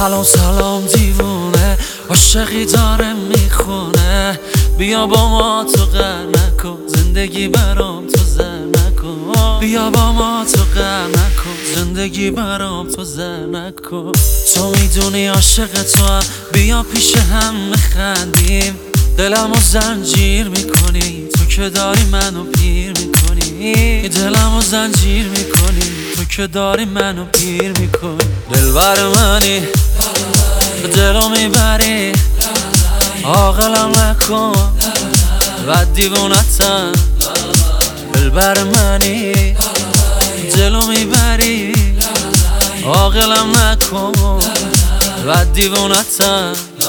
سلام سلام دیوونه، عاشقی داره میخونه. بیا با ما تو غر نکن، زندگی برام تو زر نکن. بیا با ما تو غر نکن، زندگی برام تو زر نکن. تو میدونی عاشق تو هم، بیا پیش هم میخندیم. دلمو زنجیر میکنی، تو که داری منو پیر میکنی. دلمو زنجیر میکنی، تو که داری منو پیر میکنی. دلبر منی، دلو میبری، عاقلم نکن و دیوونتم. دلبر منی، دلو میبری، عاقلم نکن و دیوونتم.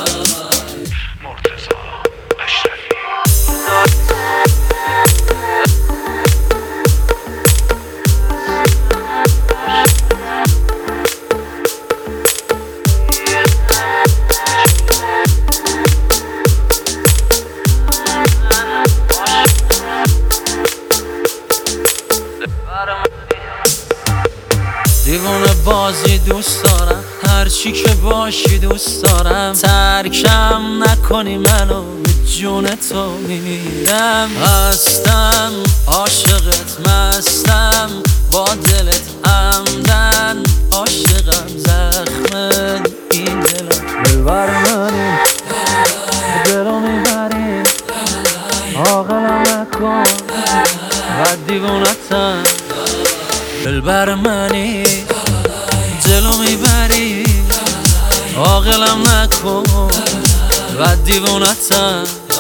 دیوونه بازی دوست دارم، هرچی که باشی دوست دارم. ترکم نکنی منو، به جون تو میمیرم. هستم عاشقت، مستم با دلت عمدن. عاشقم زخم این دلم. دلبر منی، دلو میبری، عاقلم نکن و دیوونتم. دلبر منی، دلو میبری، عاقلم نکن و دیوونتم.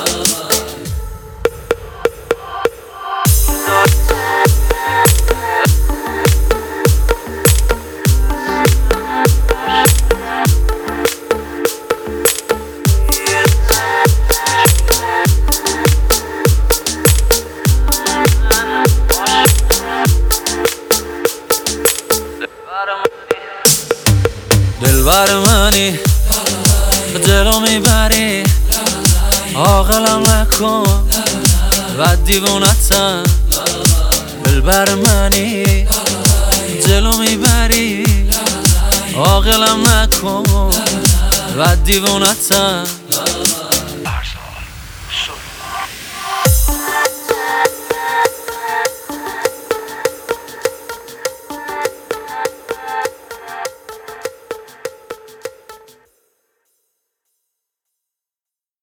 دلبر منی، دلو میبری، عاقلم نکن و دیوونتم. دلبر منی، دلو میبری، عاقلم نکن و دیوونتم.